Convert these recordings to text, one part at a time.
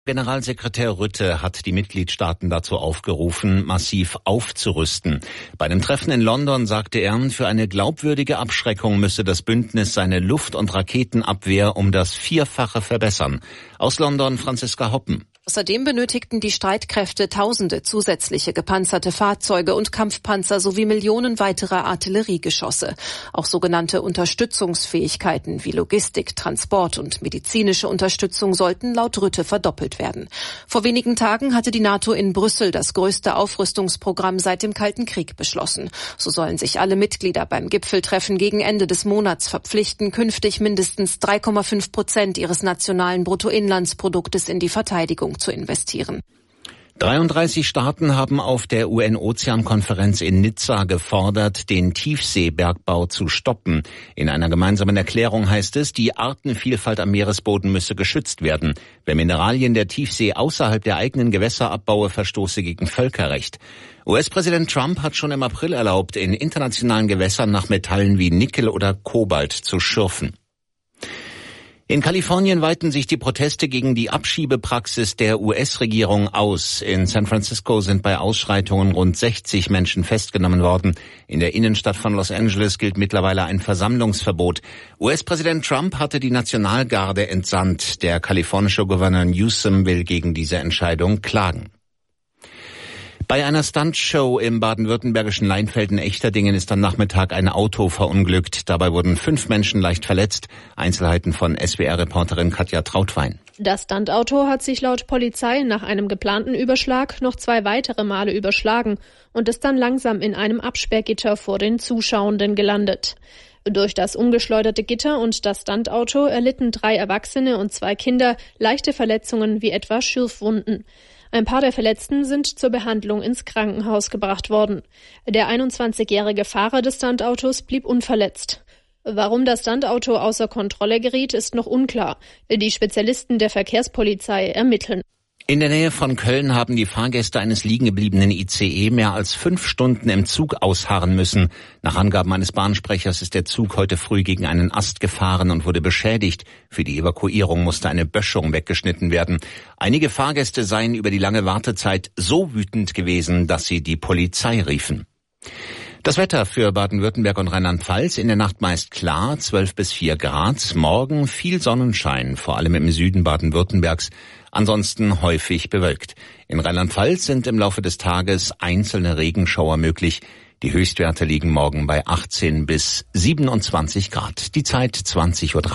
Generalsekretär Rutte hat die Mitgliedstaaten dazu aufgerufen, massiv aufzurüsten. Bei einem Treffen in London sagte er, für eine glaubwürdige Abschreckung müsse das Bündnis seine Luft- und Raketenabwehr um das Vierfache verbessern. Aus London Franziska Hoppen. Außerdem benötigten die Streitkräfte Tausende zusätzliche gepanzerte Fahrzeuge und Kampfpanzer sowie Millionen weiterer Artilleriegeschosse. Auch sogenannte Unterstützungsfähigkeiten wie Logistik, Transport und medizinische Unterstützung sollten laut Rutte verdoppelt werden. Vor wenigen Tagen hatte die NATO in Brüssel das größte Aufrüstungsprogramm seit dem Kalten Krieg beschlossen. So sollen sich alle Mitglieder beim Gipfeltreffen gegen Ende des Monats verpflichten, künftig mindestens 3,5% ihres nationalen Bruttoinlandsproduktes in die Verteidigung zu investieren. 33 Staaten haben auf der UN-Ozeankonferenz in Nizza gefordert, den Tiefseebergbau zu stoppen. In einer gemeinsamen Erklärung heißt es, die Artenvielfalt am Meeresboden müsse geschützt werden. Wer Mineralien der Tiefsee außerhalb der eigenen Gewässer abbaue, verstoße gegen Völkerrecht. US-Präsident Trump hat schon im April erlaubt, in internationalen Gewässern nach Metallen wie Nickel oder Kobalt zu schürfen. In Kalifornien weiten sich die Proteste gegen die Abschiebepraxis der US-Regierung aus. In San Francisco sind bei Ausschreitungen rund 60 Menschen festgenommen worden. In der Innenstadt von Los Angeles gilt mittlerweile ein Versammlungsverbot. US-Präsident Trump hatte die Nationalgarde entsandt. Der kalifornische Gouverneur Newsom will gegen diese Entscheidung klagen. Bei einer Stuntshow im baden-württembergischen Leinfelden-Echterdingen ist am Nachmittag ein Auto verunglückt. Dabei wurden 5 Menschen leicht verletzt. Einzelheiten von SWR-Reporterin Katja Trautwein. Das Stuntauto hat sich laut Polizei nach einem geplanten Überschlag noch 2 weitere Male überschlagen und ist dann langsam in einem Absperrgitter vor den Zuschauenden gelandet. Durch das umgeschleuderte Gitter und das Stuntauto erlitten 3 Erwachsene und 2 Kinder leichte Verletzungen wie etwa Schürfwunden. Ein paar der Verletzten sind zur Behandlung ins Krankenhaus gebracht worden. Der 21-jährige Fahrer des Stuntautos blieb unverletzt. Warum das Stuntauto außer Kontrolle geriet, ist noch unklar. Die Spezialisten der Verkehrspolizei ermitteln. In der Nähe von Köln haben die Fahrgäste eines liegengebliebenen ICE mehr als 5 Stunden im Zug ausharren müssen. Nach Angaben eines Bahnsprechers ist der Zug heute früh gegen einen Ast gefahren und wurde beschädigt. Für die Evakuierung musste eine Böschung weggeschnitten werden. Einige Fahrgäste seien über die lange Wartezeit so wütend gewesen, dass sie die Polizei riefen. Das Wetter für Baden-Württemberg und Rheinland-Pfalz: in der Nacht meist klar, 12 bis 4 Grad. Morgen viel Sonnenschein, vor allem im Süden Baden-Württembergs. Ansonsten häufig bewölkt. In Rheinland-Pfalz sind im Laufe des Tages einzelne Regenschauer möglich. Die Höchstwerte liegen morgen bei 18 bis 27 Grad. Die Zeit 20:03 Uhr.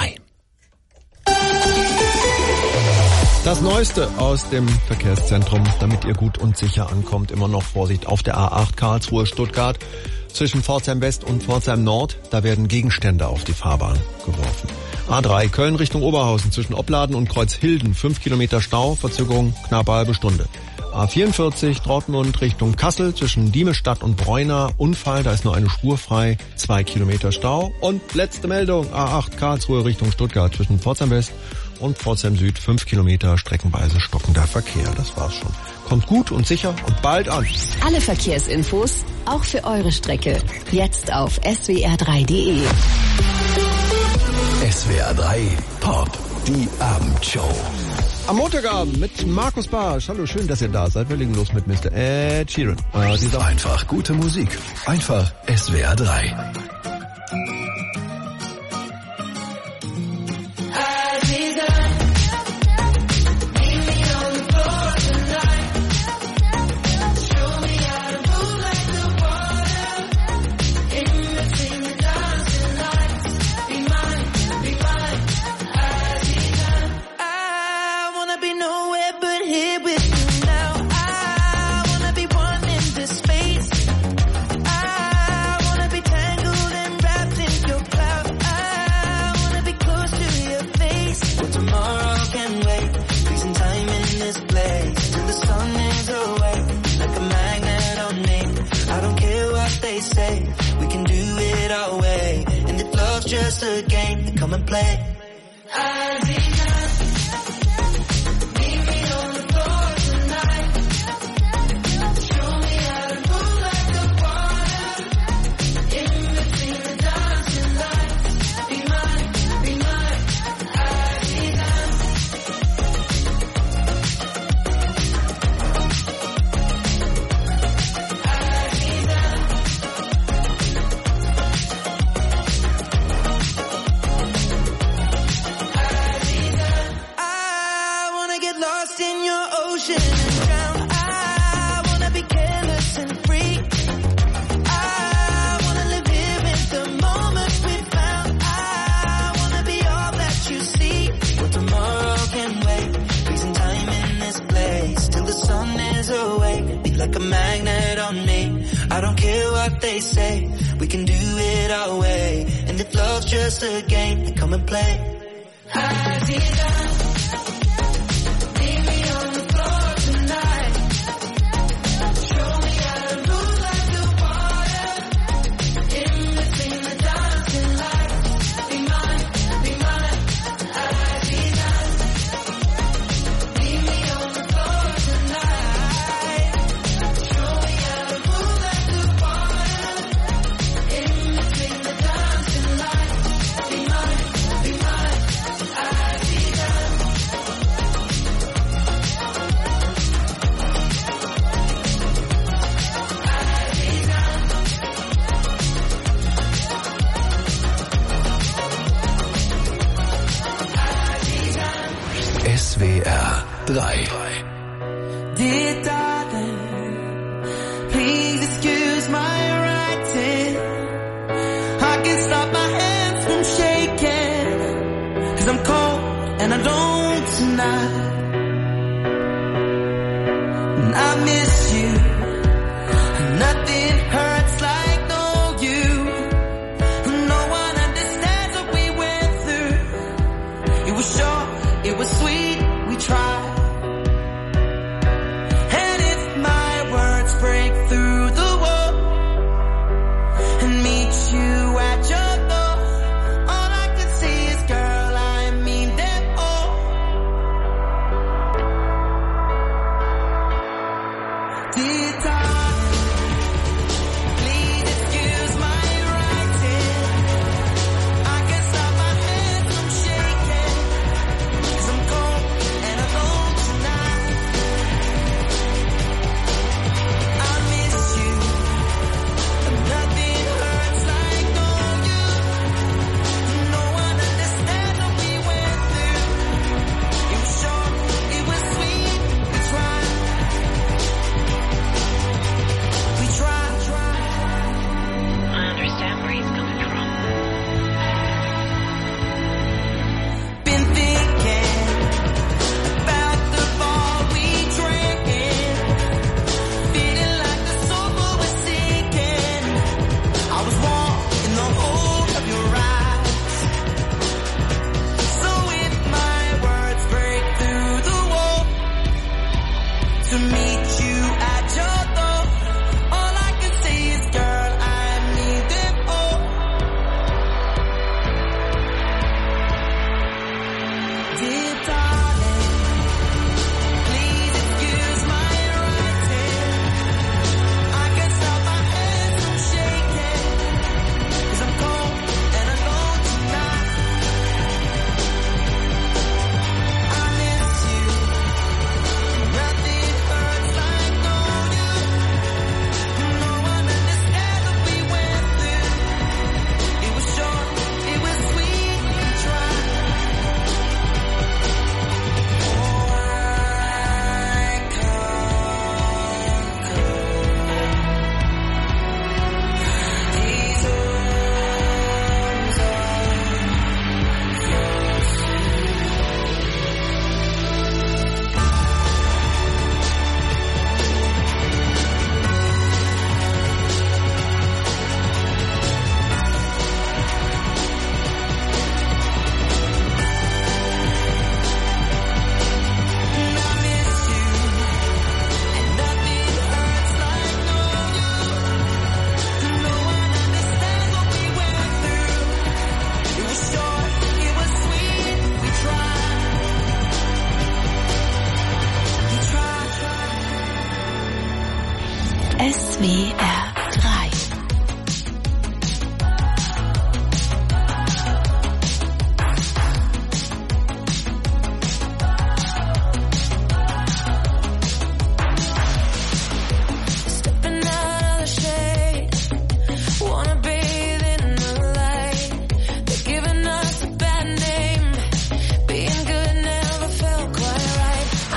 Das Neueste aus dem Verkehrszentrum, damit ihr gut und sicher ankommt. Immer noch Vorsicht auf der A8 Karlsruhe-Stuttgart. Zwischen Pforzheim West und Pforzheim Nord, da werden Gegenstände auf die Fahrbahn geworfen. A3 Köln Richtung Oberhausen zwischen Opladen und Kreuzhilden, 5 Kilometer Stau, Verzögerung knapp eine halbe Stunde. A44 Dortmund Richtung Kassel zwischen Diemestadt und Bräuner, Unfall, da ist nur eine Spur frei, 2 Kilometer Stau. Und letzte Meldung, A8 Karlsruhe Richtung Stuttgart zwischen Pforzheim West und Pforzheim Süd, 5 Kilometer streckenweise stockender Verkehr. Das war's schon. Kommt gut und sicher und bald an. Alle Verkehrsinfos, auch für eure Strecke, jetzt auf swr3.de. SWR 3 Pop, die Abendshow. Am Montagabend mit Markus Barsch. Hallo, schön, dass ihr da seid. Wir legen los mit Mr. Ed Sheeran. Einfach gute Musik. Einfach SWR 3. Just a game, come and play. get lost in your ocean and drown. I wanna be careless and free. I wanna live here in the moment we found. I wanna be all that you see. Well, tomorrow can wait. Freezing time in this place till the sun is awake. Be like a magnet on me. I don't care what they say. We can do it our way. And if love's just a game, then come and play. SWR 3. Dear darling, please excuse my writing. I can't stop my hands from shaking, 'cause I'm cold and I don't tonight. And I miss you, nothing hurts like no you. No one understands what we went through. It was short, it was sweet, we tried. And if my words break through the wall and meet you at your door, all I can see is, girl, I mean them all. Dear darling, please excuse my writing. I can't stop my hands from shaking, 'cause I'm cold and alone tonight. I miss you, and nothing hurts like knowing you. No one understands what we went through. It was short, it was sweet, we tried. We tried. I understand where he's coming from. Been thinking about the fall we drank, feeling like the soul was sinking. I was warm in the hold of your eyes. So if my words break through the wall to meet you at your door, all I can say is, girl, I need them all. Dear darling, please excuse my writing. I can't stop my hands from shaking, 'cause I'm cold and alone tonight. I miss you, nothing hurts like knowing you. No one understands what we went through. It was short, it was sweet, we tried. SWR 3. Stepping out of the shade, wanna bathe in the light. They're giving us a bad name, being good never felt quite right. I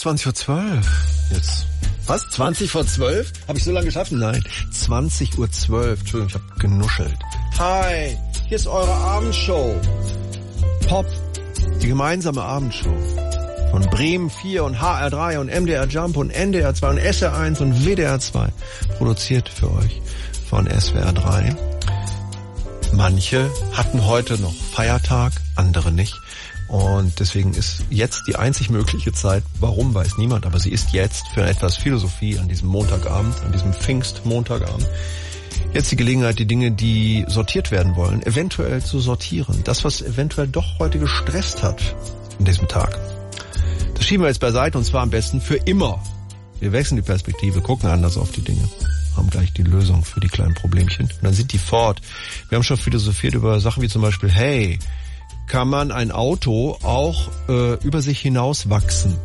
20:12 Uhr. Jetzt. Was? 20 vor 12? Habe ich so lange geschafft? Nein. 20:12 Uhr. Entschuldigung, ich habe genuschelt. Hi, hier ist eure Abendshow. Pop, die gemeinsame Abendshow. Von Bremen 4 und HR3 und MDR Jump und NDR 2 und SR1 und WDR 2. Produziert für euch von SWR 3. Manche hatten heute noch Feiertag, andere nicht. Und deswegen ist jetzt die einzig mögliche Zeit, warum weiß niemand, aber sie ist jetzt für etwas Philosophie an diesem Montagabend, an diesem Pfingstmontagabend, jetzt die Gelegenheit, die Dinge, die sortiert werden wollen, eventuell zu sortieren. Das, was eventuell doch heute gestresst hat an diesem Tag. Das schieben wir jetzt beiseite und zwar am besten für immer. Wir wechseln die Perspektive, gucken anders auf die Dinge, haben gleich die Lösung für die kleinen Problemchen und dann sind die fort. Wir haben schon philosophiert über Sachen wie zum Beispiel, hey, kann man ein Auto auch über sich hinaus wachsen?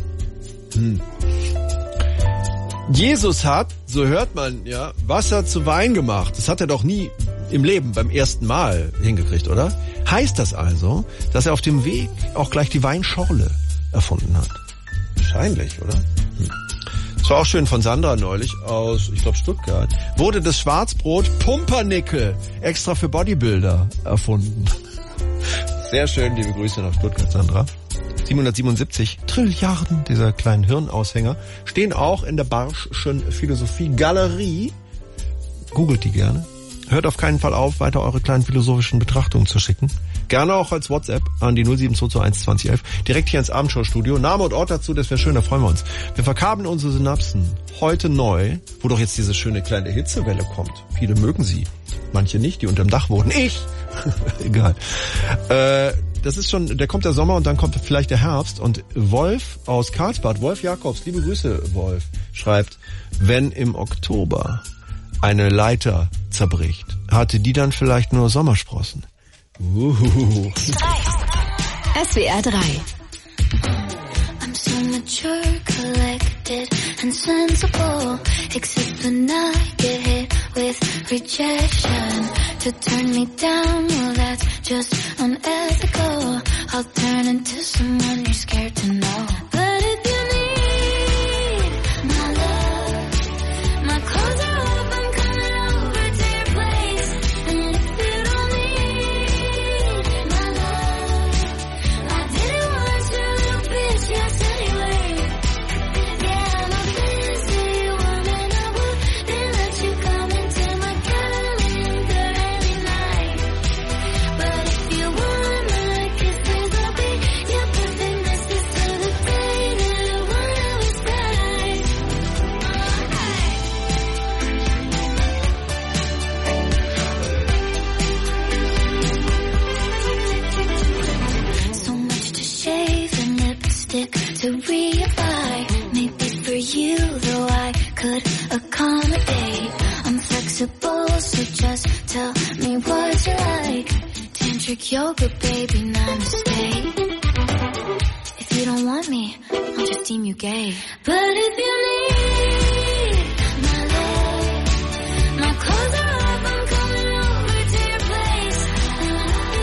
Jesus hat, so hört man ja, Wasser zu Wein gemacht. Das hat er doch nie im Leben beim ersten Mal hingekriegt, oder? Heißt das also, dass er auf dem Weg auch gleich die Weinschorle erfunden hat? Wahrscheinlich, oder? Das war auch schön von Sandra neulich aus, ich glaube, Stuttgart. Wurde das Schwarzbrot Pumpernickel extra für Bodybuilder erfunden. Sehr schön, liebe Grüße nach Stuttgart, Sandra. 777 Trilliarden dieser kleinen Hirnaushänger stehen auch in der Barsch'schen Philosophie-Galerie. Googelt die gerne. Hört auf keinen Fall auf, weiter eure kleinen philosophischen Betrachtungen zu schicken. Gerne auch als WhatsApp an die 07221 2011. Direkt hier ins Abendschau-Studio. Name und Ort dazu, das wäre schön, da freuen wir uns. Wir verkabeln unsere Synapsen heute neu, wo doch jetzt diese schöne kleine Hitzewelle kommt. Viele mögen sie, manche nicht, die unterm Dach wohnen. Ich! Egal. Das ist schon, da kommt der Sommer und dann kommt vielleicht der Herbst. Und Wolf aus Karlsbad, Wolf Jakobs, liebe Grüße, Wolf, schreibt, wenn im Oktober eine Leiter zerbricht, hatte die dann vielleicht nur Sommersprossen? SWR 3. I'm so mature, collected and sensible, except when I get hit with rejection. To turn me down, well that's just unethical. I'll turn into someone you're scared to know. But if you need my love, my clothes are off, I'm coming over to your place. And if you don't need my love, I didn't want you, little bitch, yes anyway. Yeah, I'm a fancy woman, I wouldn't let you come into my calendar any night. But if you want my kisses, I'll be your perfect mistress till the day that one of us dies. So much to shave and lipstick to reapply. Maybe for you, though I could accommodate. I'm flexible, so just tell me what you like. Tantric yoga, baby, namaste. If you don't want me, I'll just deem you gay. But if you need my love, my clothes are off, I'm coming over to your place. And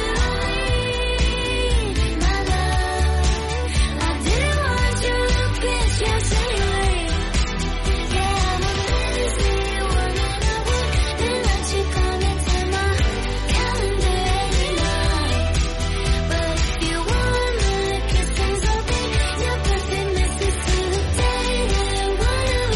if you don't need my love, I didn't want you, little bitch, yes anyway. Yeah, I'm a fantasy woman, I wouldn't let you come into my calendar any night. But if you want my kisses, I'll be your perfect mistress till the day that one of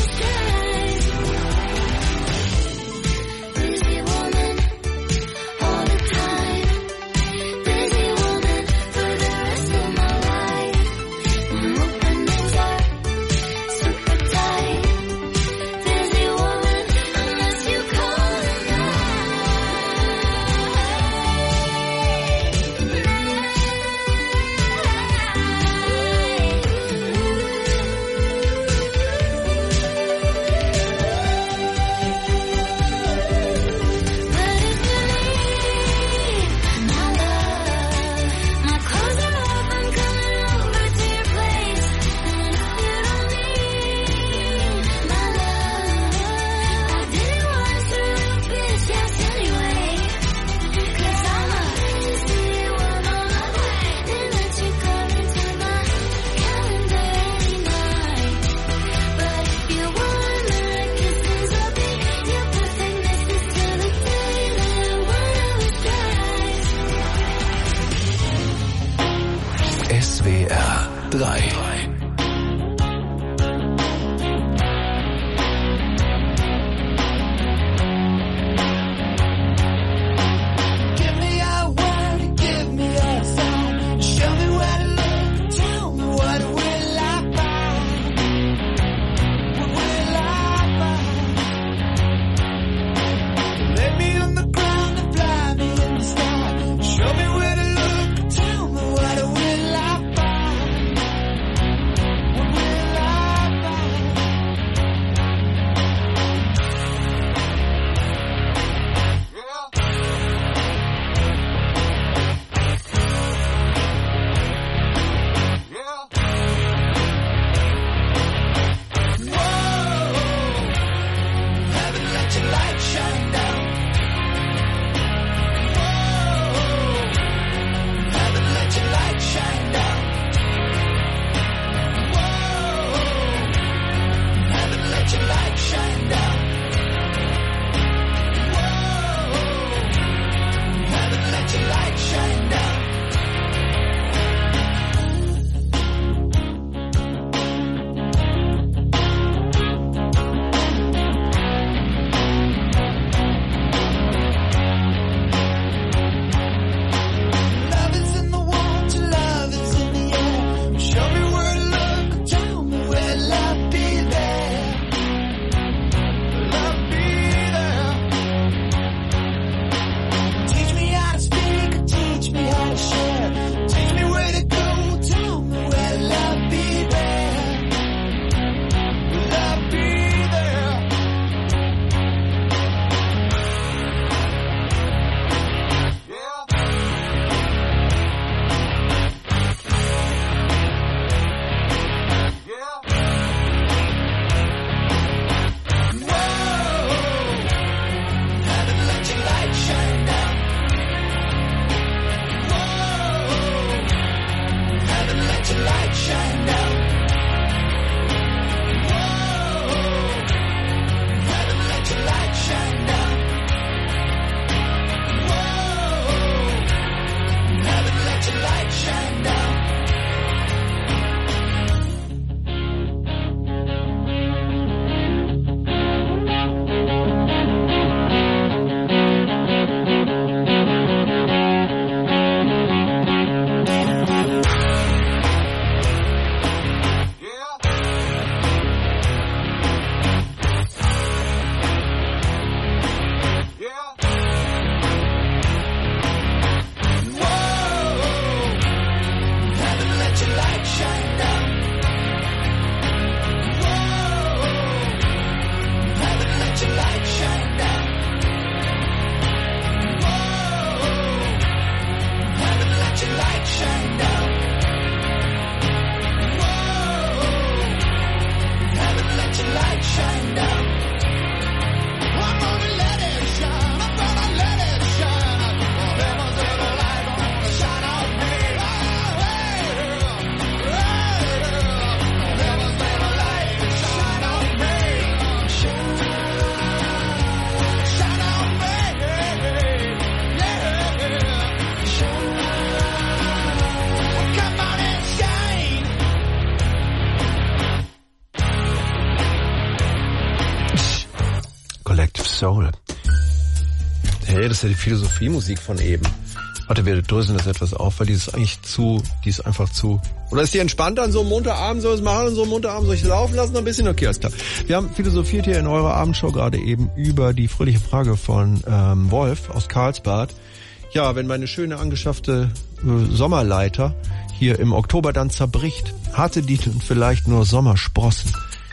Soul. Hey, das ist ja die Philosophie-Musik von eben. Warte, wir dröseln das etwas auf, weil die ist einfach zu... Oder ist die entspannter an so einem Montagabend? Soll ich es machen an so einem Montagabend? Soll ich laufen lassen? Noch ein bisschen? Okay, alles klar. Wir haben philosophiert hier in eurer Abendshow gerade eben über die fröhliche Frage von Wolf aus Karlsbad. Ja, wenn meine schöne angeschaffte Sommerleiter hier im Oktober dann zerbricht, hatte die denn vielleicht nur Sommersprossen?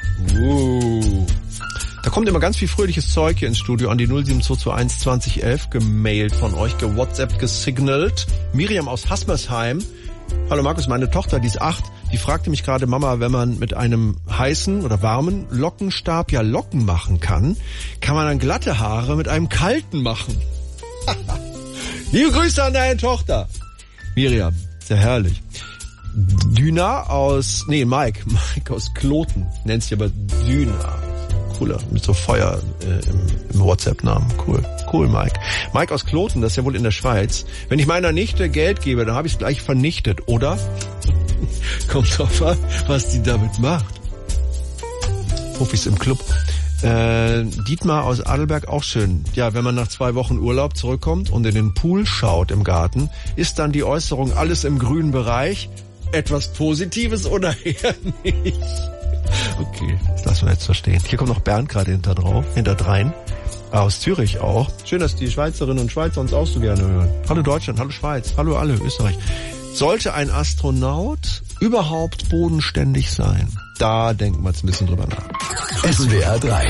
Da kommt immer ganz viel fröhliches Zeug hier ins Studio an die 07221 2011 gemailt von euch, gewhatsappt, gesignalt. Miriam aus Hasmersheim. Hallo Markus, meine Tochter, die ist 8, die fragte mich gerade, Mama, wenn man mit einem heißen oder warmen Lockenstab ja Locken machen kann man dann glatte Haare mit einem kalten machen. Liebe Grüße an deine Tochter. Miriam, sehr herrlich. Mike aus Kloten, nennt sich aber Düna. Cooler, mit so Feuer im WhatsApp-Namen. Cool, Mike. Mike aus Kloten, das ist ja wohl in der Schweiz. Wenn ich meiner Nichte Geld gebe, dann habe ich es gleich vernichtet, oder? Kommt drauf an, was die damit macht. Profis im Club. Dietmar aus Adelberg, auch schön. Ja, wenn man nach 2 Wochen Urlaub zurückkommt und in den Pool schaut im Garten, ist dann die Äußerung alles im grünen Bereich etwas Positives oder eher nicht? Okay, das lassen wir jetzt verstehen. Hier kommt noch Bernd gerade hinterdrein. Aus Zürich auch. Schön, dass die Schweizerinnen und Schweizer uns auch so gerne hören. Hallo Deutschland, hallo Schweiz, hallo alle, Österreich. Sollte ein Astronaut überhaupt bodenständig sein? Da denken wir jetzt ein bisschen drüber nach. SWR 3.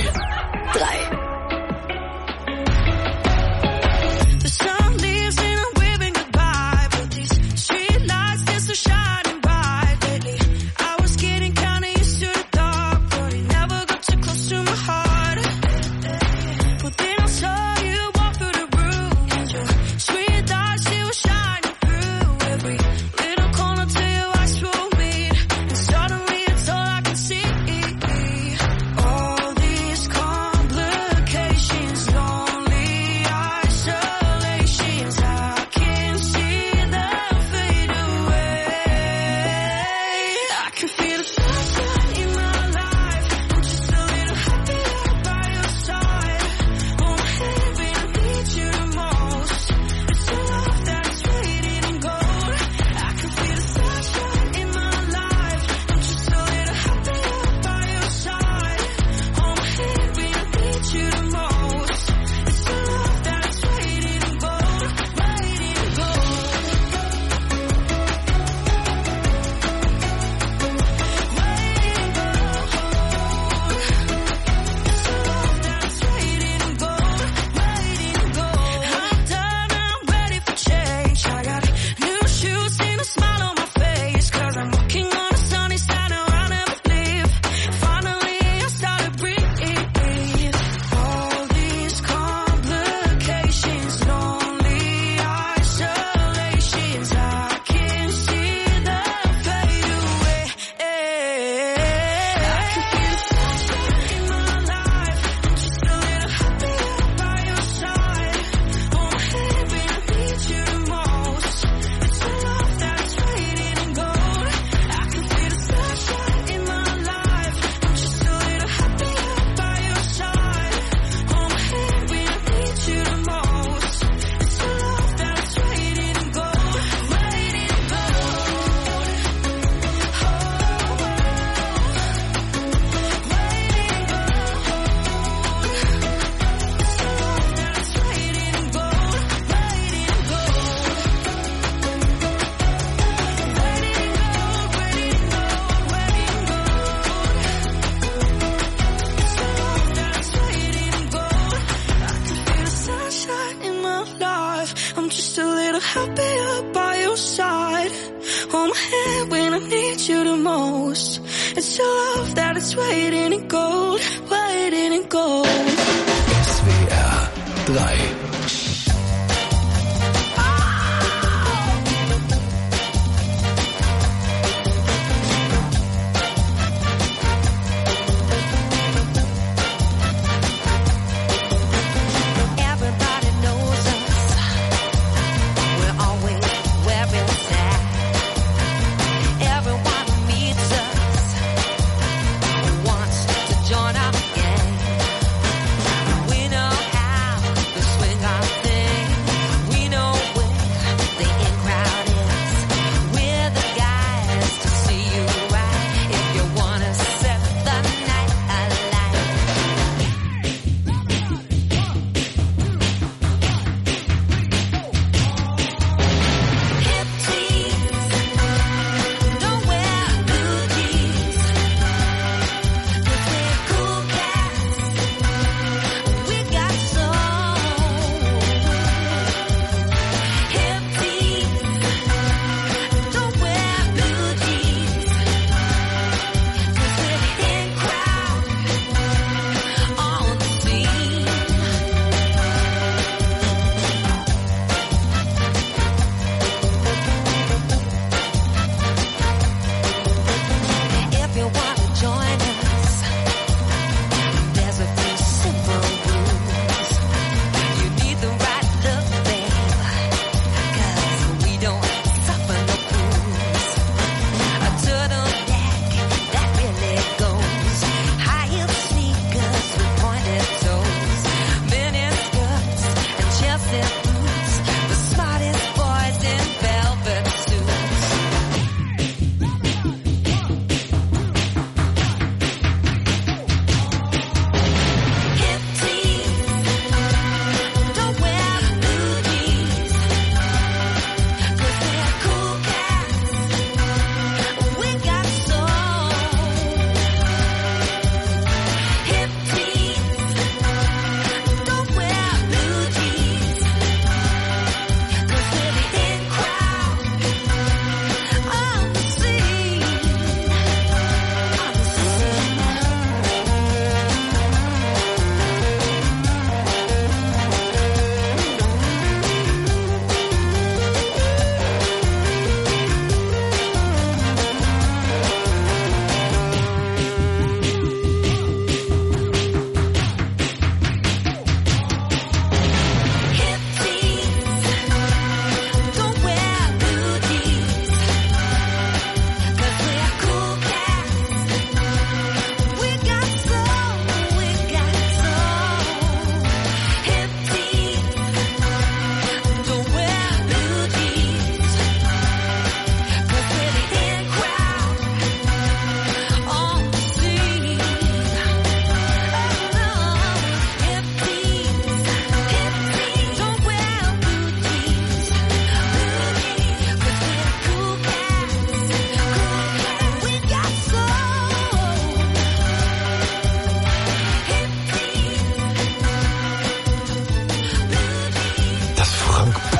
SWR 3. Join up, yeah. We know how.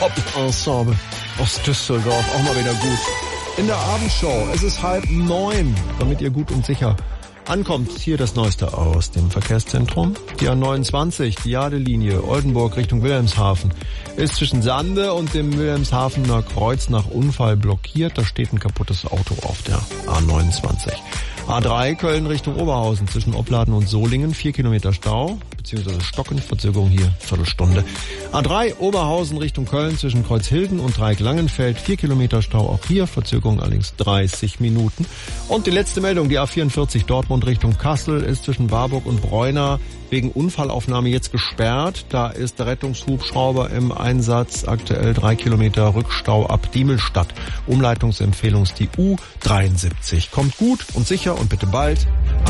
Pop-Ensemble aus Düsseldorf. Auch mal wieder gut. In der Abendshow. Es ist 8:30, damit ihr gut und sicher ankommt. Hier das Neueste aus dem Verkehrszentrum. Die A29, die Jadelinie Oldenburg Richtung Wilhelmshaven, ist zwischen Sande und dem Wilhelmshavener Kreuz nach Unfall blockiert. Da steht ein kaputtes Auto auf der A29. A3 Köln Richtung Oberhausen zwischen Opladen und Solingen, 4 Kilometer Stau, beziehungsweise Stocken, Verzögerung hier, Viertelstunde. A3 Oberhausen Richtung Köln zwischen Kreuzhilden und Dreieck-Langenfeld, 4 Kilometer Stau, auch hier, Verzögerung allerdings 30 Minuten. Und die letzte Meldung, die A44 Dortmund Richtung Kassel ist zwischen Warburg und Bräuna wegen Unfallaufnahme jetzt gesperrt. Da ist der Rettungshubschrauber im Einsatz, aktuell 3 Kilometer Rückstau ab Diemelstadt. Umleitungsempfehlung ist die U73. Kommt gut und sicher und bitte bald.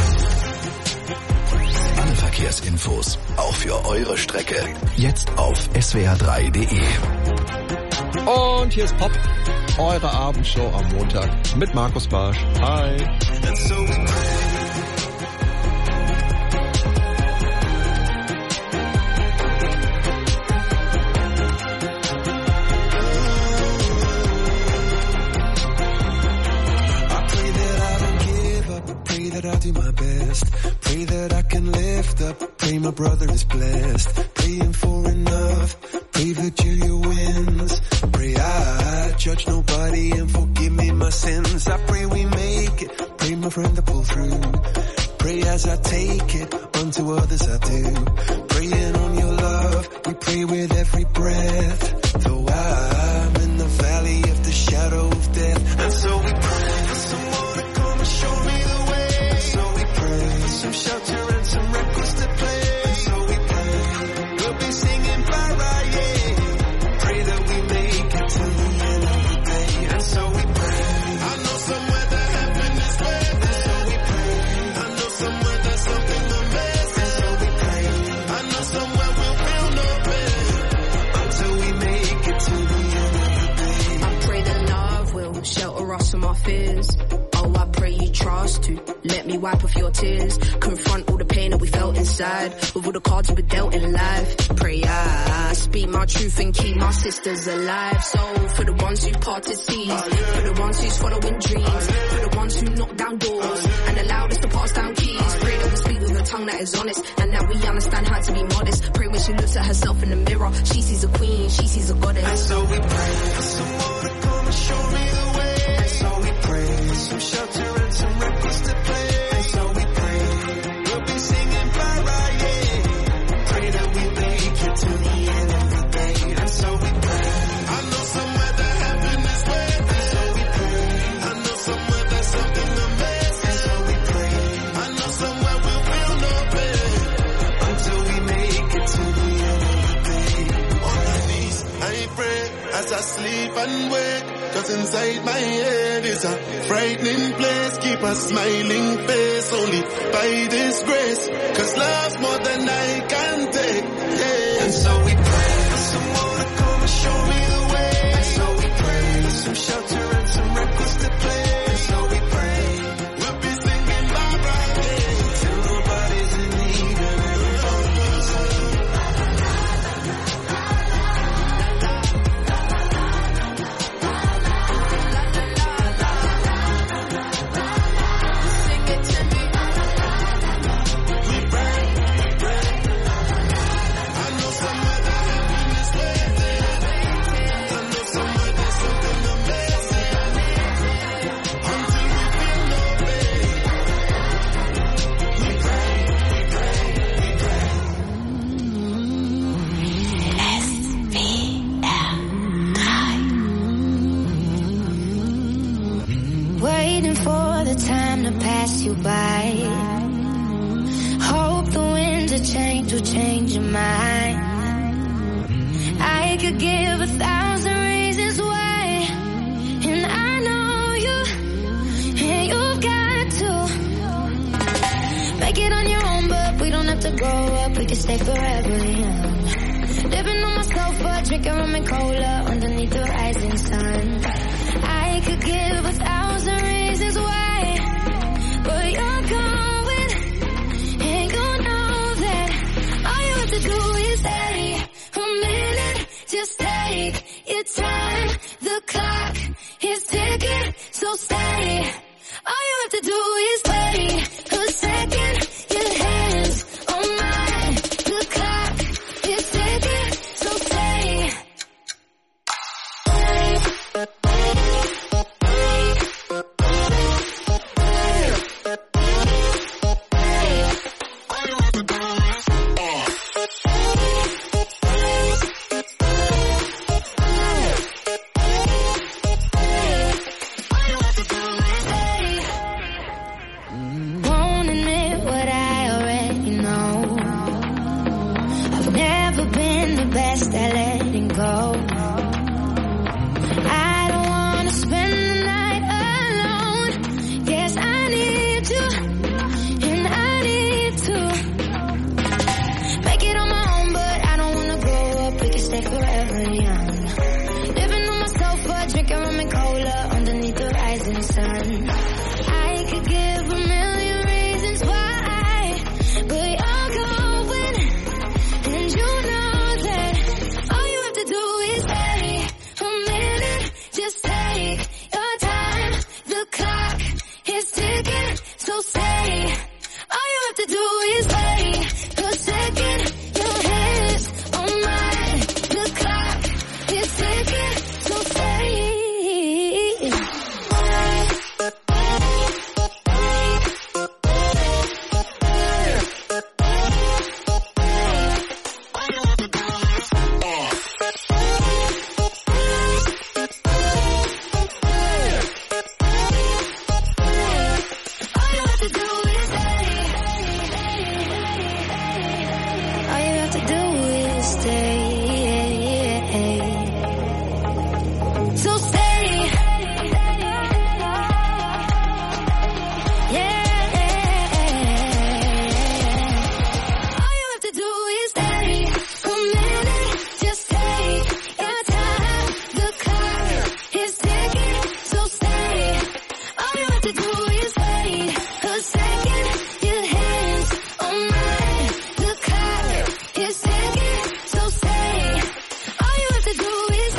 Alle Verkehrsinfos, auch für eure Strecke, jetzt auf swr3.de. Und hier ist Pop, eure Abendshow am Montag mit Markus Barsch. Hi. That I'll do my best. Pray that I can lift up. Pray my brother is blessed. Praying for enough. Pray Virginia wins. Pray I judge nobody and forgive me my sins. I pray we make it. Pray my friend to pull through. Pray as I take it. Unto others I do. Praying on your love. We pray with every breath. Though I'm in the valley of the shadow of death. And so we pray for someone to come and show me the way. So we pray for some shelter and some records to play. So we pray we'll be singing bye-bye, yeah. Pray that we make it to the end of the day. And so we pray. I know somewhere that heaven is waiting. So we pray. I know somewhere there's something amazing. So we pray. I know somewhere we'll feel no pain until we make it to the end of the day. I pray that love will shelter us from our fears. Oh, I pray you trust to let me wipe off your tears. Confront all the pain that we felt inside with all the cards we were dealt in life. Pray I speak my truth and keep my sisters alive. So for the ones who parted seas, for the ones who's following dreams, for the ones who knock down doors and allowed us to pass down keys. Pray that we speak with a tongue that is honest and that we understand how to be modest. Pray when she looks at herself in the mirror, she sees a queen, she sees a goddess. And so we pray for someone to come and show me the way. And so we pray for some shelter and some records to play. And so we pray we'll be singing bye-bye, yeah. Pray that we make it to the end of the day. And so we pray. I know somewhere that heaven is waiting. And so we pray. I know somewhere there's something amazing. And so we pray. I know somewhere we'll feel no pain until we make it to the end of the day. On my knees, I pray as I sleep and wake. 'Cause inside my head is a frightening place. Keep a smiling face only by this grace. 'Cause love's more than I can take, yeah. And so we pray for someone to come and show me the way. And so we pray for some shelter and some records to play. And so we pray we'll be singing bye-bye, yeah. Till nobody's in need and everybody's waiting for the time to pass you by. Hope the winds of change will change your mind. I could give 1,000 reasons why, and I know you, and you've got to make it on your own, but we don't have to grow up, we can stay forever young. Living on my sofa, drinking rum and cola underneath the rising sun. I could give 1,000 reasons why, but you're going, and you know that all you have to do is stay a minute, just take time, the clock is ticking, so stay. All you have to do is wait a second. Your hands on mine. The clock is ticking, so stay. Won't admit what I already know. I've never been the best at letting go. I don't wanna spend the night alone. Guess I need you, and I need to make it on my own, but I don't wanna grow up. We can stay forever young. Living on my sofa, drinking rum and cola underneath the rising sun. I could give a million reasons why, but you're going, and you know that all you have to do is wait a minute. Just take your time. The clock is ticking, so stay. All you have to do is wait a second. Your hands on mine. The clock is ticking, so stay. All you have to do is stay. So stay. Yeah. All you have to do is stay a minute. Just take your time. The clock is ticking, so stay. All you have to do is wait a second. Your hands on mine. The clock is ticking, so stay. All you have to do is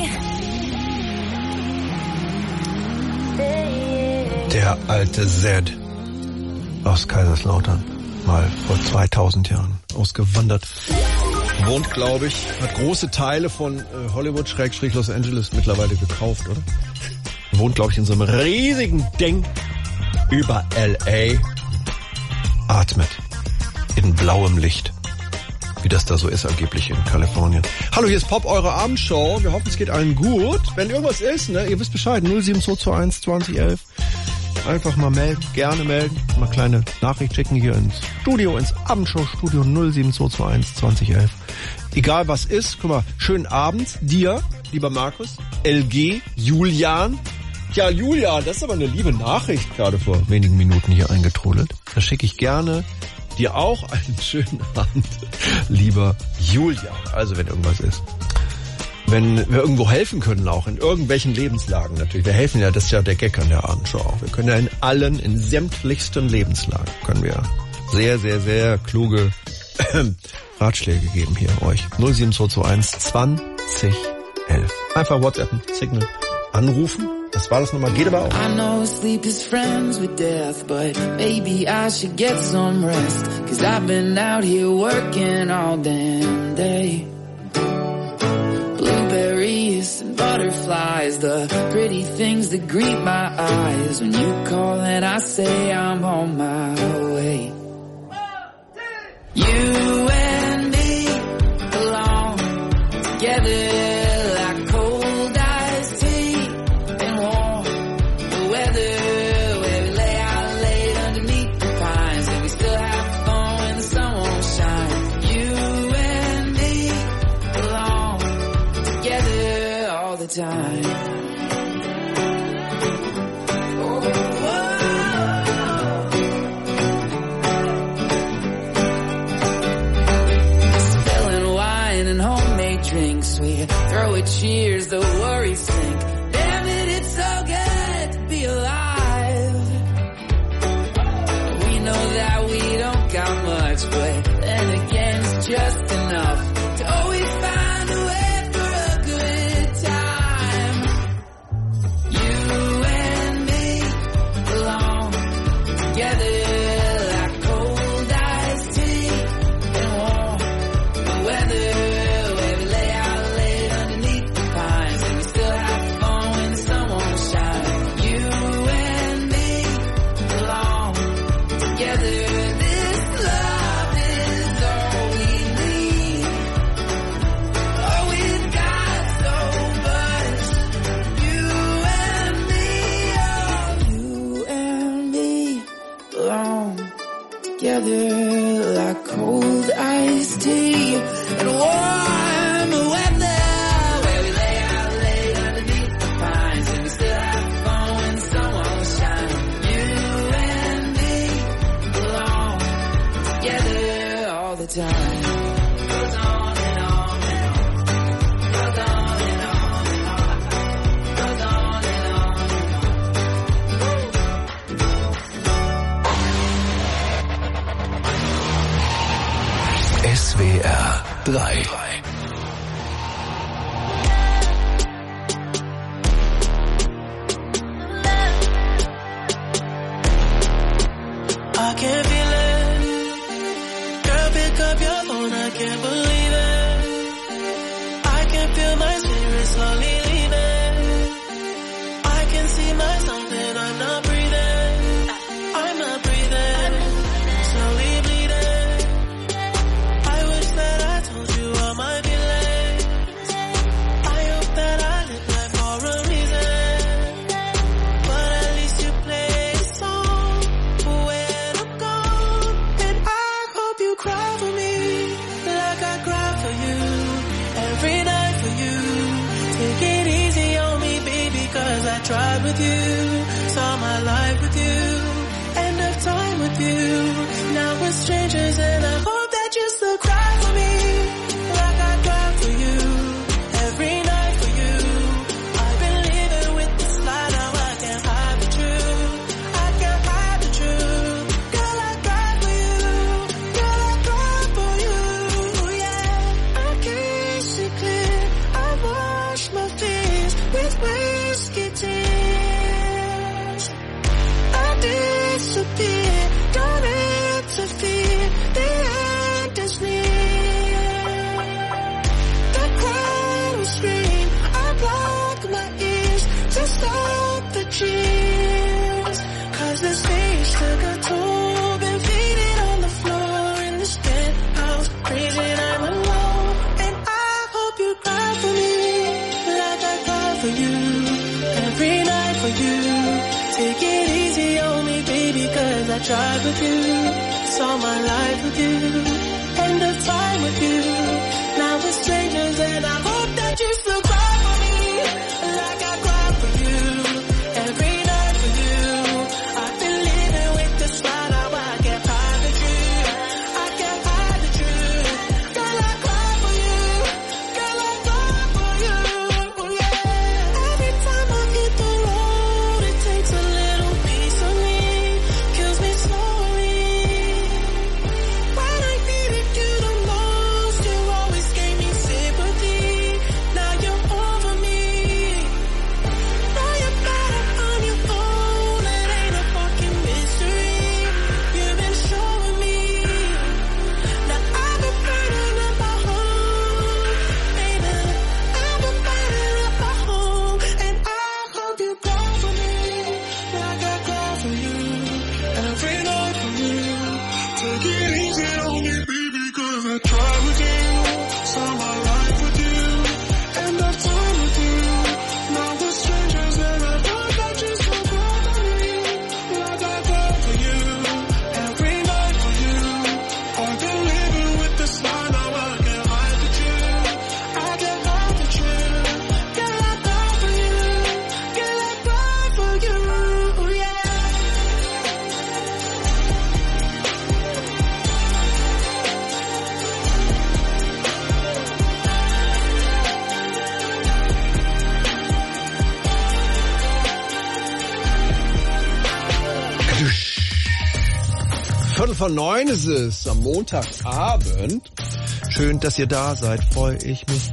Der alte Zed aus Kaiserslautern, mal vor 2000 Jahren ausgewandert. Wohnt, glaube ich, hat große Teile von Hollywood, / Los Angeles mittlerweile gekauft, oder? Wohnt, glaube ich, in so einem riesigen Ding über L.A. Atmet in blauem Licht. Wie das da so ist angeblich in Kalifornien. Hallo, hier ist Pop, eure Abendshow. Wir hoffen, es geht allen gut. Wenn irgendwas ist, ne, ihr wisst Bescheid. 07221 2011. Einfach mal melden, gerne melden. Mal kleine Nachricht schicken hier ins Studio, ins Abendshow-Studio 07221 2011. Egal was ist, guck mal, schönen Abend dir, lieber Markus, LG, Julian. Ja, Julian, das ist aber eine liebe Nachricht, gerade vor wenigen Minuten hier eingetrudelt. Da schicke ich gerne dir auch einen schönen Abend, lieber Julian. Also, wenn irgendwas ist. Wenn wir irgendwo helfen können, auch in irgendwelchen Lebenslagen natürlich. Wir helfen ja, das ist ja der Gag an der Abendshow auch. Wir können ja in sämtlichsten Lebenslagen, können wir sehr, sehr, sehr kluge Ratschläge geben hier euch. 07221 2011. Einfach WhatsAppen, Signal, anrufen. Das war das nochmal, geht aber auch. I know sleep is friends with death, but maybe I should get some rest. Cause I've been out here working all damn day. Blueberries and butterflies, the pretty things that greet my eyes. When you call and I say I'm on my way. You and me belong together. Time. Spilling wine and homemade drinks, we throw a cheers, the worries sink. Damn it, it's so good to be alive. We know that we don't got much, but then again it's just enough to always find a way for a good time. the time goes on and on and on, goes on and on and on, goes on and on. SWR 3. I can feel it. Girl, pick up your phone, I can't believe it. I can feel my spirit slowly leaving. I can see myself and I'm not breathing. I'm not breathing. Slowly bleeding. I wish that I told you all my feelings. I hope that I live life for a reason. But at least you play a song when I'm gone. And I hope you cry for me like I cry for you. Every night for you. Take it easy on me, baby, cause I tried with you. Saw my life with you. End of time with you. Now we're strangers and I hope that you still cry for me like I cry for you. Every night for you. I've been living with this lie, now I can't hide the truth. I can't hide the truth. Girl, I cry for you. Girl, I cry for you. Yeah, I can see clear. I wash my face with whiskey tears. I disappear. Don't interfere. The end is near. The crowd will scream. I block my ears to stop the cheers. Cause this stage took a toll. Been faded on the floor in this penthouse. Crazy and I'm alone. And I hope you cry for me like I cry for you. Every night for you. Take it easy on me, baby, cause I tried with you. Saw my life with you. End of time with you. Now we're strangers and I hope that you still cry for me like I cry for you. Every night for you. I've been living with this lie, now I can't hide the truth. I can't hide the truth. Girl, I cry for you. Girl, I cry for you. Yeah. Every time I hit the road, it takes a little piece of me. Kills me slowly. When I needed you the most, you always gave me sympathy. Now you're over me. Now you're better on your own. It ain't a fucking mystery. You've been showing me. Now I've been burning up my home, baby. I've been burning up my home, and I hope you cry for me like I cry for you. Every night for you. Take it easy on me, baby, cause I tried with you. Saw my life with you. End of time with you. Now we're strangers and I hope that you still cry for me like I cry for you. Every night for you. I've been living with this lie, now I can't hide the truth. I can't hide the truth. Girl, I cry for you. Girl, I cry for you. Yeah. Viertel vor 9 ist es am Montagabend. Schön, dass ihr da seid, freue ich mich.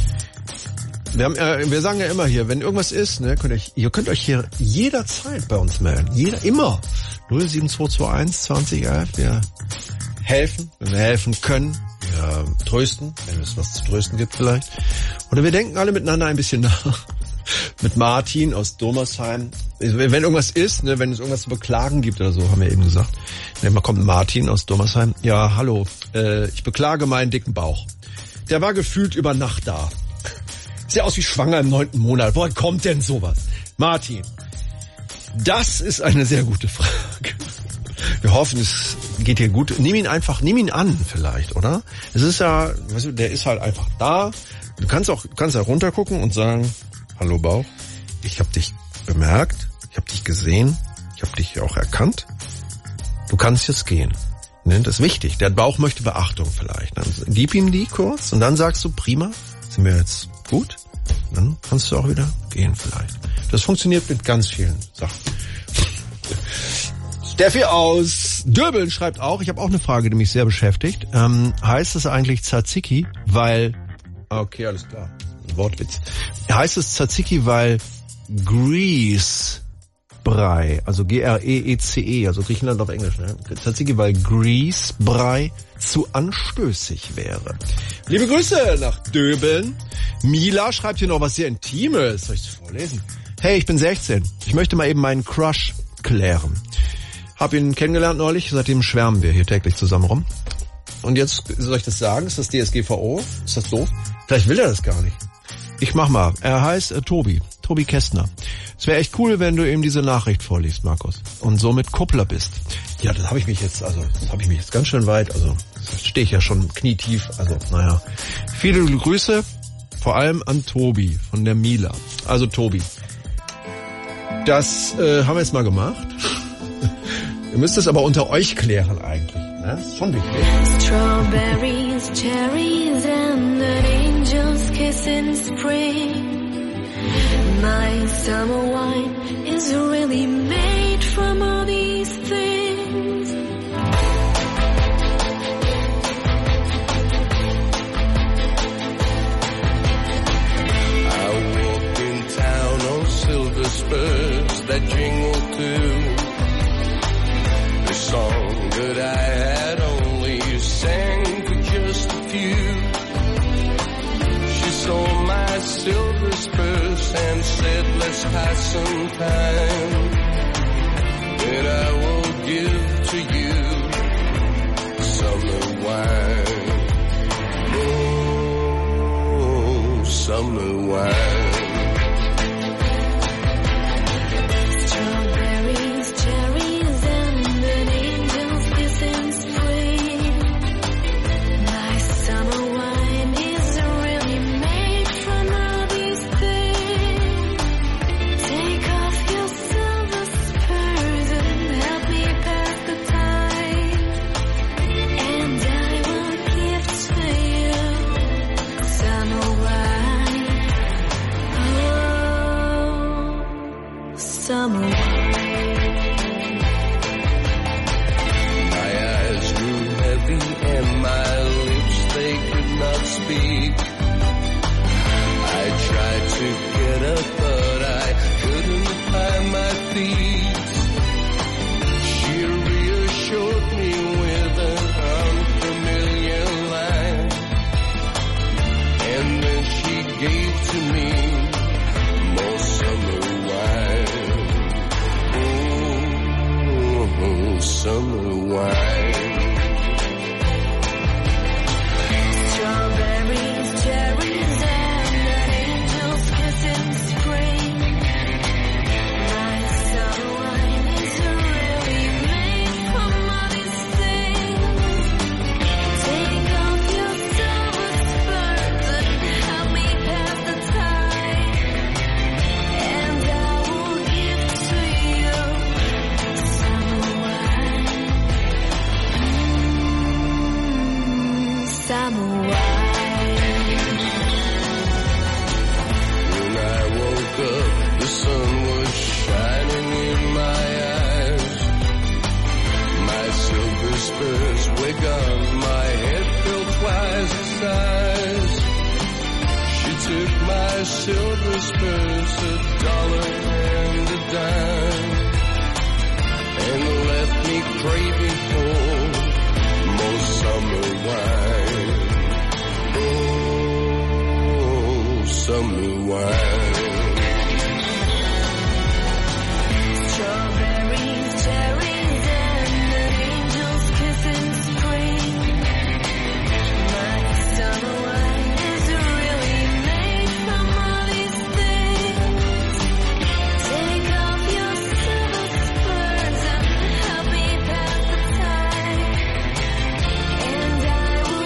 Wir sagen ja immer hier, wenn irgendwas ist, ne, ihr könnt euch hier jederzeit bei uns melden. Immer. 07221 2011. Wir helfen, wenn wir helfen können. Wir trösten, wenn es was zu trösten gibt vielleicht. Oder wir denken alle miteinander ein bisschen nach. Mit Martin aus Domersheim. Wenn irgendwas ist, ne, wenn es irgendwas zu beklagen gibt oder so, haben wir eben gesagt. Dann kommt Martin aus Domersheim. Ja, hallo, ich beklage meinen dicken Bauch. Der war gefühlt über Nacht da. Sieht aus wie schwanger im 9. Monat. Woher kommt denn sowas? Martin, das ist eine sehr gute Frage. Wir hoffen, es geht dir gut. Nimm ihn an vielleicht, oder? Es ist ja, weißt du, der ist halt einfach da. Du kannst ja runtergucken und sagen, hallo Bauch, ich habe dich bemerkt, ich habe dich gesehen, ich habe dich auch erkannt. Du kannst jetzt gehen. Ne, das ist wichtig. Der Bauch möchte Beachtung vielleicht. Dann gib ihm die kurz und dann sagst du, prima, sind wir jetzt gut? Dann kannst du auch wieder gehen vielleicht. Das funktioniert mit ganz vielen Sachen. Steffi aus Döbeln schreibt auch, ich habe auch eine Frage, die mich sehr beschäftigt. Heißt es eigentlich Tzatziki, weil... Okay, alles klar. Wortwitz. Heißt es Tzatziki, weil Grießbrei, also G-R-E-E-C-E, also Griechenland auf Englisch, ne? Tzatziki, weil Grießbrei zu anstößig wäre. Liebe Grüße nach Döbeln. Mila schreibt hier noch was sehr Intimes. Soll ich es vorlesen? Hey, ich bin 16. Ich möchte mal eben meinen Crush klären. Hab ihn kennengelernt neulich, seitdem schwärmen wir hier täglich zusammen rum. Und jetzt, soll ich das sagen? Ist das DSGVO? Ist das doof? Vielleicht will er das gar nicht. Ich mach mal. Er heißt Tobi Kästner. Es wäre echt cool, wenn du ihm diese Nachricht vorliest, Markus. Und somit Kuppler bist. Ja, das habe ich mich jetzt ganz schön weit, also stehe ich ja schon knietief, also naja. Viele Grüße, vor allem an Tobi von der Mila. Also Tobi. Das haben wir jetzt mal gemacht. Ihr müsst es aber unter euch klären eigentlich. Ne? Das ist schon wichtig. Strawberries, cherries and an angel's kiss in spring. My summer wine is really made from all these things. I walked in town on silver spurs that jingle too. The song that I had only sang for just a few. She saw my silver spurs and said, let's pass some time. And I will give to you summer wine. Oh, summer wine. Strawberries, cherries and an angel's kiss in spring. My summer wine is really made from all these things. Take off your silver spurs and help me pass the time. And I will give to you summer wine. Oh, summer wine. My eyes grew heavy and my lips, they could not speak. I tried to get up, but I couldn't find my feet. She reassured me with an unfamiliar line. And then she gave to me more summer wine. Oh, summer wine. Strawberries, cherries, and an angel's kiss in spring. My summer wine is really made from all these things. Take off your silver spurs and help me pass the time. And I will give to you summer wine. Summer wine. When I woke up, the sun was shining in my eyes. My silver spurs were gone, my head felt twice the size. She took my silver spurs, $1 and a dime, and left me craving for more summer wine. Oh, summer wine. Strawberries, cherries, and an angel's kiss in spring. My summer wine is really made from all these things. Take off your silver spurs and help me pass the time. And I will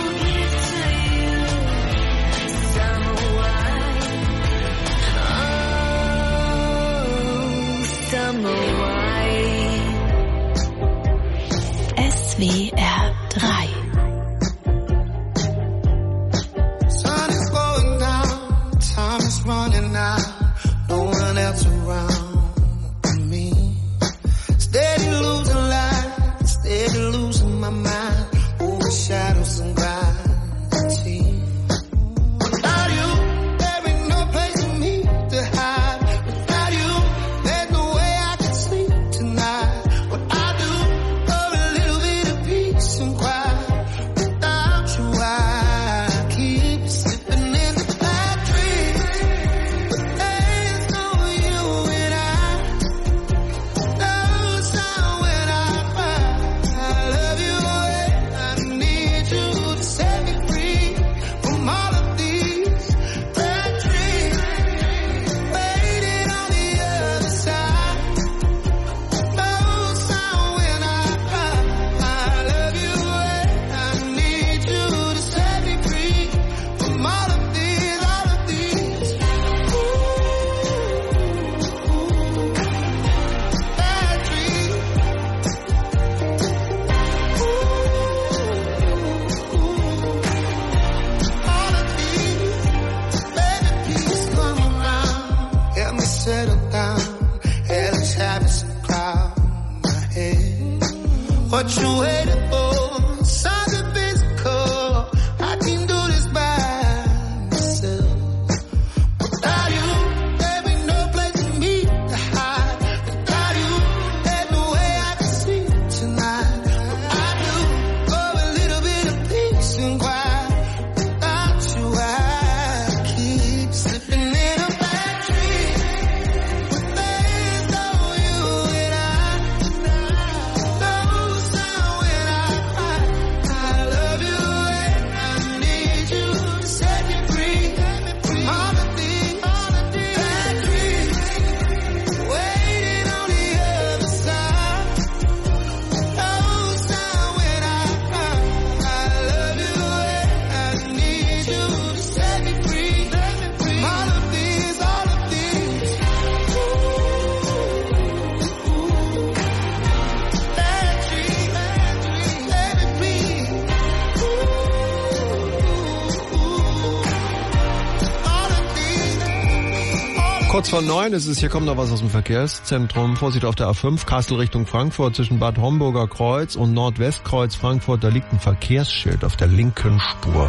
Kurz vor 9 ist es, hier kommt noch was aus dem Verkehrszentrum. Vorsicht auf der A5, Kassel Richtung Frankfurt zwischen Bad Homburger Kreuz und Nordwestkreuz Frankfurt. Da liegt ein Verkehrsschild auf der linken Spur.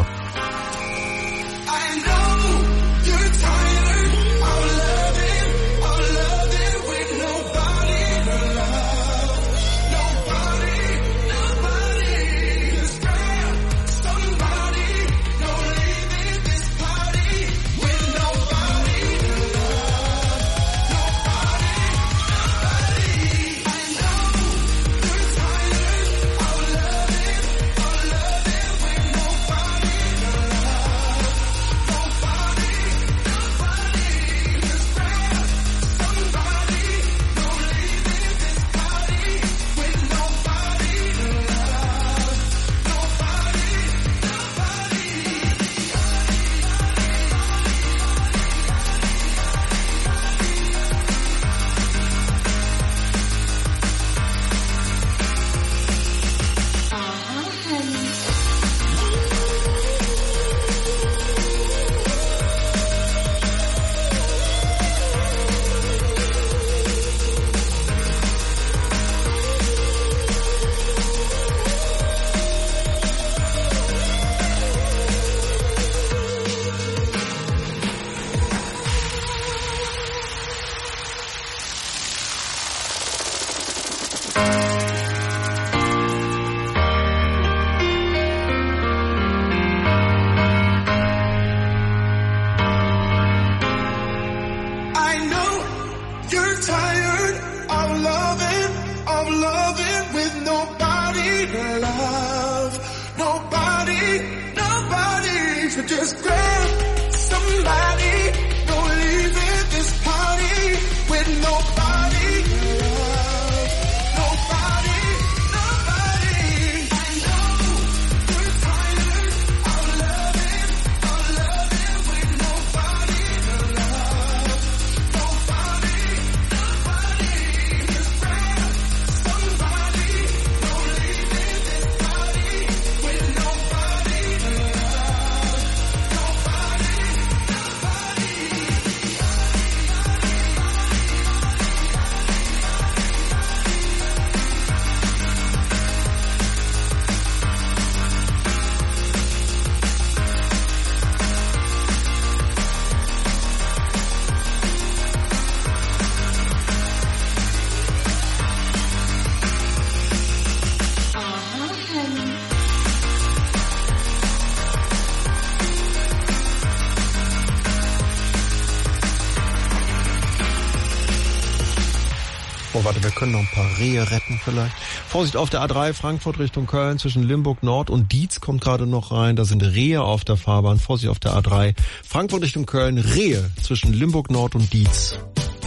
Warte, wir können noch ein paar Rehe retten vielleicht. Vorsicht auf der A3 Frankfurt Richtung Köln zwischen Limburg Nord und Dietz kommt gerade noch rein. Da sind Rehe auf der Fahrbahn. Vorsicht auf der A3 Frankfurt Richtung Köln. Rehe zwischen Limburg Nord und Dietz.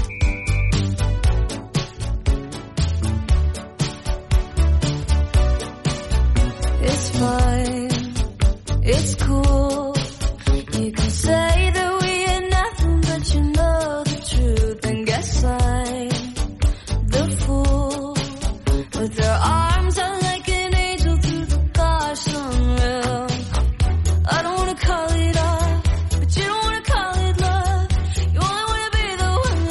It's fine. It's cool. You can say that we ain't nothing, but you know the truth. And guess with their arms out like an angel through the gosh unreal. I don't wanna call it off, but you don't wanna call it love. You only wanna be the one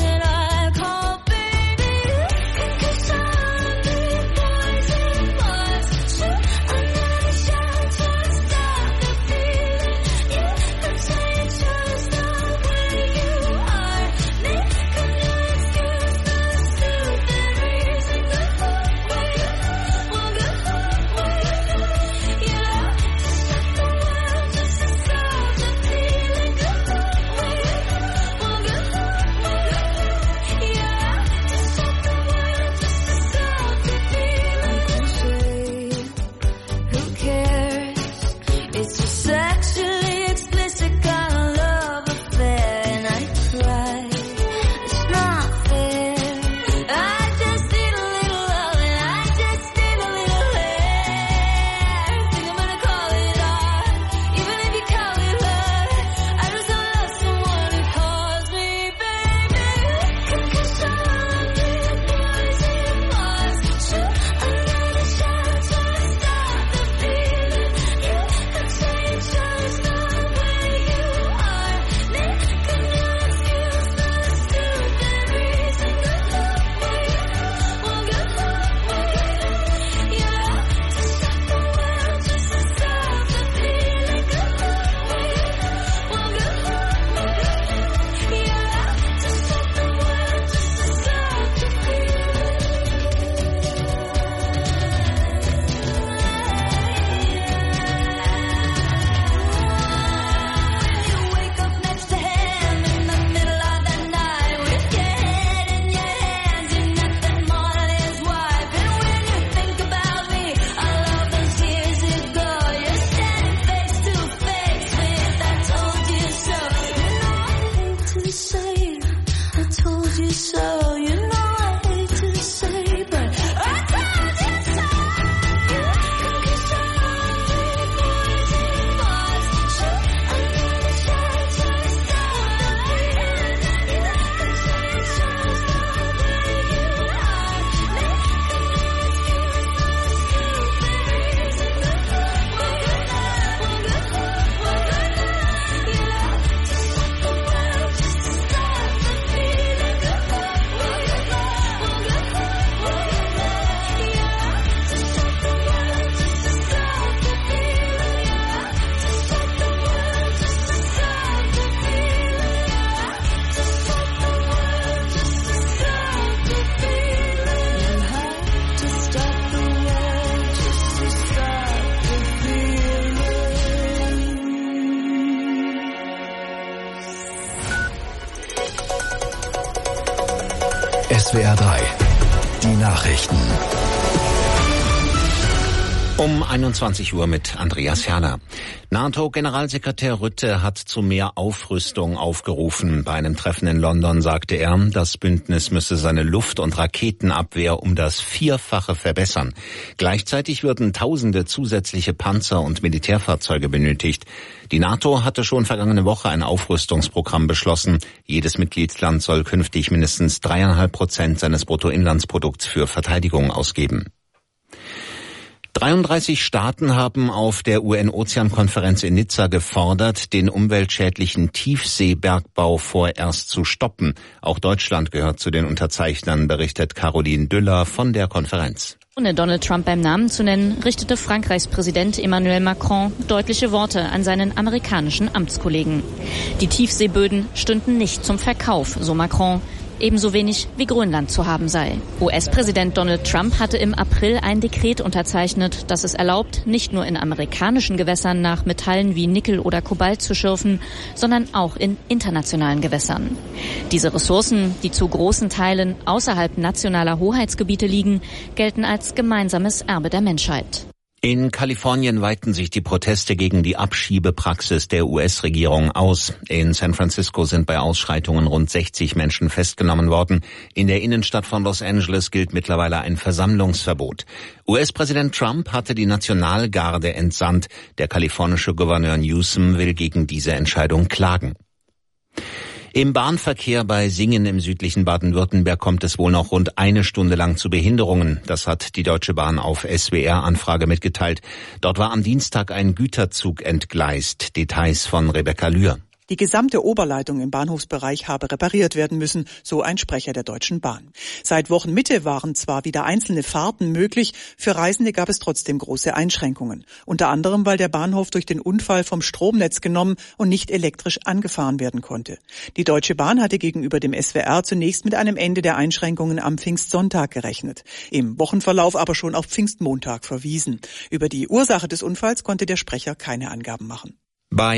SWR 3, die Nachrichten. Um 21 Uhr mit Andreas Herrler. NATO-Generalsekretär Rutte hat zu mehr Aufrüstung aufgerufen. Bei einem Treffen in London sagte er, das Bündnis müsse seine Luft- und Raketenabwehr um das Vierfache verbessern. Gleichzeitig würden Tausende zusätzliche Panzer und Militärfahrzeuge benötigt. Die NATO hatte schon vergangene Woche ein Aufrüstungsprogramm beschlossen. Jedes Mitgliedsland soll künftig mindestens 3,5% seines Bruttoinlandsprodukts für Verteidigung ausgeben. 33 Staaten haben auf der UN-Ozeankonferenz in Nizza gefordert, den umweltschädlichen Tiefseebergbau vorerst zu stoppen. Auch Deutschland gehört zu den Unterzeichnern, berichtet Caroline Düller von der Konferenz. Ohne Donald Trump beim Namen zu nennen, richtete Frankreichs Präsident Emmanuel Macron deutliche Worte an seinen amerikanischen Amtskollegen. Die Tiefseeböden stünden nicht zum Verkauf, so Macron. Ebenso wenig wie Grönland zu haben sei. US-Präsident Donald Trump hatte im April ein Dekret unterzeichnet, das es erlaubt, nicht nur in amerikanischen Gewässern nach Metallen wie Nickel oder Kobalt zu schürfen, sondern auch in internationalen Gewässern. Diese Ressourcen, die zu großen Teilen außerhalb nationaler Hoheitsgebiete liegen, gelten als gemeinsames Erbe der Menschheit. In Kalifornien weiten sich die Proteste gegen die Abschiebepraxis der US-Regierung aus. In San Francisco sind bei Ausschreitungen rund 60 Menschen festgenommen worden. In der Innenstadt von Los Angeles gilt mittlerweile ein Versammlungsverbot. US-Präsident Trump hatte die Nationalgarde entsandt. Der kalifornische Gouverneur Newsom will gegen diese Entscheidung klagen. Im Bahnverkehr bei Singen im südlichen Baden-Württemberg kommt es wohl noch rund eine Stunde lang zu Behinderungen. Das hat die Deutsche Bahn auf SWR-Anfrage mitgeteilt. Dort war am Dienstag ein Güterzug entgleist. Details von Rebecca Lühr. Die gesamte Oberleitung im Bahnhofsbereich habe repariert werden müssen, so ein Sprecher der Deutschen Bahn. Seit Wochenmitte waren zwar wieder einzelne Fahrten möglich, für Reisende gab es trotzdem große Einschränkungen. Unter anderem, weil der Bahnhof durch den Unfall vom Stromnetz genommen und nicht elektrisch angefahren werden konnte. Die Deutsche Bahn hatte gegenüber dem SWR zunächst mit einem Ende der Einschränkungen am Pfingstsonntag gerechnet, im Wochenverlauf aber schon auf Pfingstmontag verwiesen. Über die Ursache des Unfalls konnte der Sprecher keine Angaben machen.